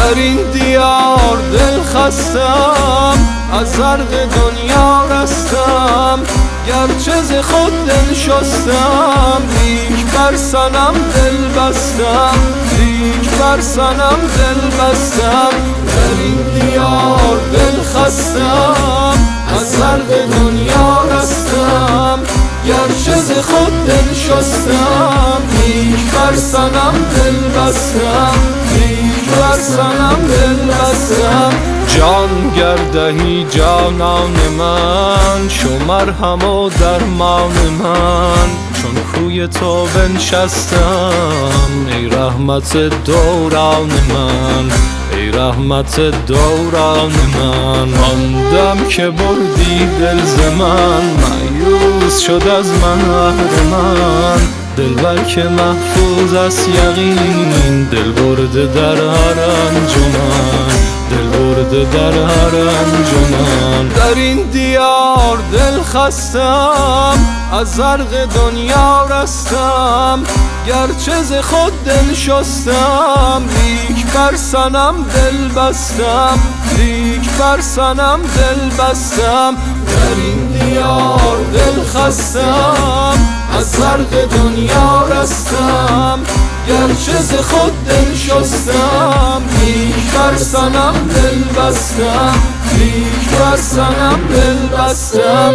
در این دیار دل خستم، از زرق دنیا رستم. گرچه ز خود دل شستم، لیک بر صنم دل بستم، لیک بر صنم دل بستم. در این دیار دل خستم، از زرق دنیا رستم. گرچه ز خود دل شستم، لیک بر صنم دل بستم، لیک بر صنم دل بستم. جان گردهی جانان من، شو مرهم و درمان من. چون کوی تو بنشستم، ای رحمت دوران من، ای رحمت دوران من. آندم که بردی دل ز من، مایوس شد از من اهرمن. دلبر که محفوظ است یقین، دل برده در هر انجمن، دل برده در هر انجمن. در این دیار دل خستم، از زرق دنیا رستم. گرچه ز خود دل شستم، لیک بر صنم دل بستم، لیک بر صنم دل بستم. در این دیار دل خستم، از زرق دنیا رستم. گرچه ز خود دل شستم، لیک بر صنم دل بستم، لیک بر صنم دل بستم.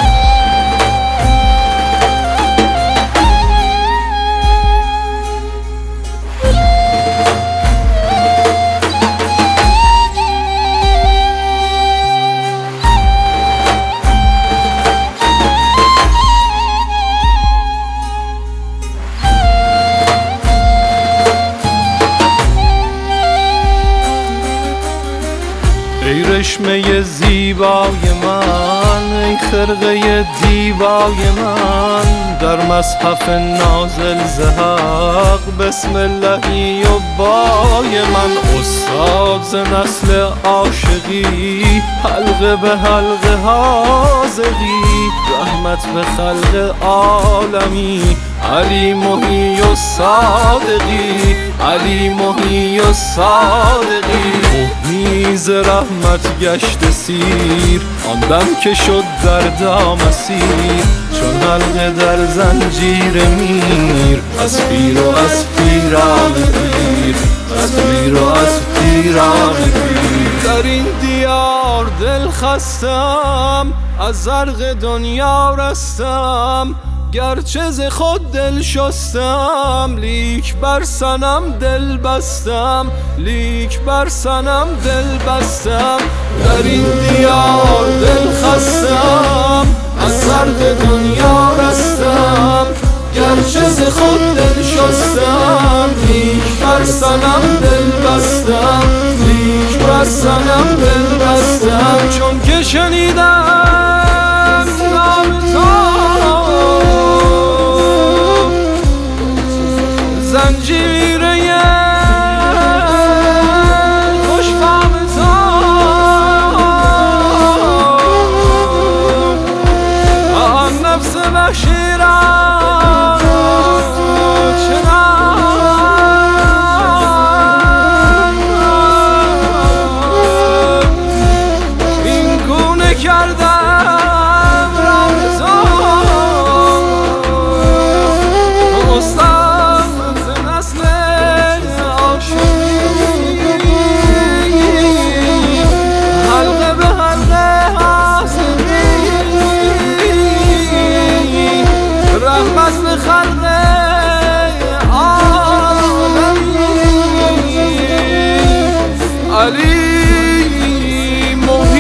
ای رشمه زیبای من، ای خرقه دیبای من. در مصحف نازل ز حق، بسم اللهی و بای من. استاد ز نسل عاشقی، حلقه به حلقه حاذقی. رحمت به خلق عالمی، علی محی و صادقی، علی محی و صادقی. میز رحمت گشت سیر، آن دم که شد در دام اسیر. چون حلقه در زنجیر میر، از پیر و از پیران پیر، از پیر و از پیران پیر. در این دیار دل خستم، از زرق دنیا رستم. گرچه ز خود دل شستم، لیک بر صنم دل بستم، لیک بر صنم دل بستم. در این دیار دل خستم، از زرق دنیا رستم. گرچه ز خود دل شستم، لیک بر صنم دل بستم، لیک بر صنم دل بستم. چون که شنیدم نام تو، زنجیره خوشفام تو، آن نفس وحشی را چنان این گونه کردم راه تو. استاد حلقه به حلقه حاذقی، رحمت به خلق عالمی. علی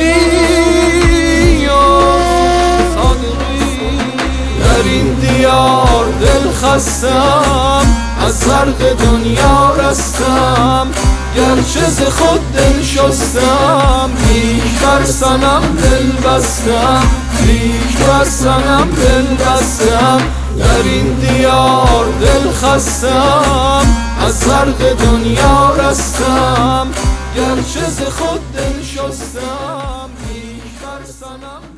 محی و صادقی. در این دیار دل خستم، از زرق دنیا رستم. گرچه ز خود دل شستم، لیک بر صنم دل بستم، لیک بر صنم دل بستم. در این دیار دل خستم، از زرق دنیا رستم. گرچه ز خود دل شستم، لیک بر صنم